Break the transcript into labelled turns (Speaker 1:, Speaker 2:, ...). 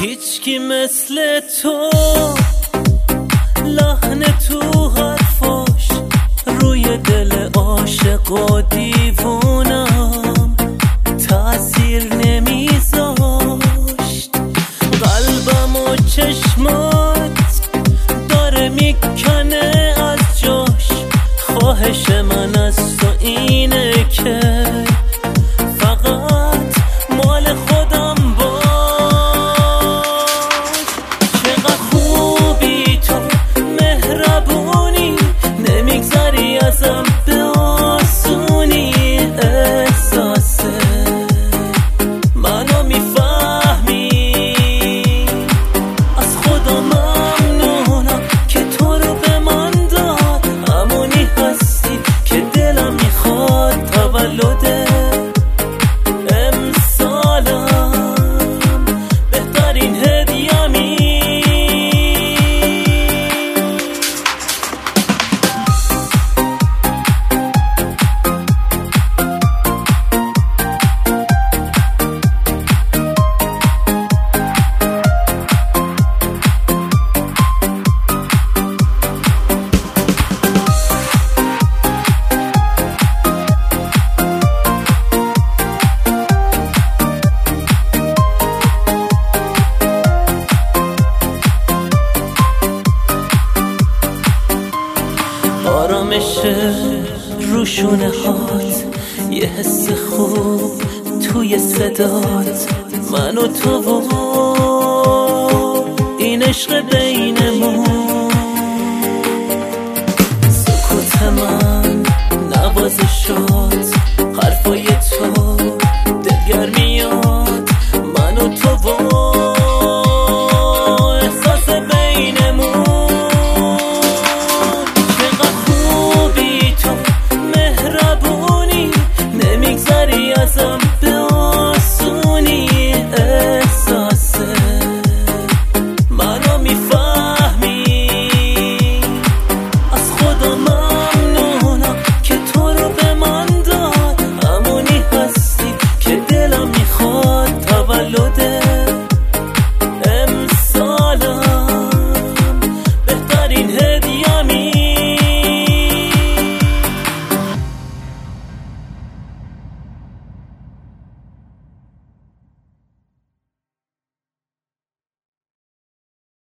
Speaker 1: هیچکی مثل تو، لحن تو حرفاش روی دل عاشق و دیوونم تأثیر نمیذاشت. قلبم و چشمات داره میکنه از جاش. خواهش من از تو اینه که فقط مال خودم باش. چقدر خوبی تو، مهربونی، نمیگذری ازم به آسونی. احساس منو میفهمی، از خدا ممنونم که تو رو به من داد. همونی هستی که دلم میخواد تولد امسالم بهترین هدیه‌می. آرامشه روشونه هات، یه حس خوب توی صدات. من و تو و این عشق بینمون، سکوت من نوازشات، حرفای تو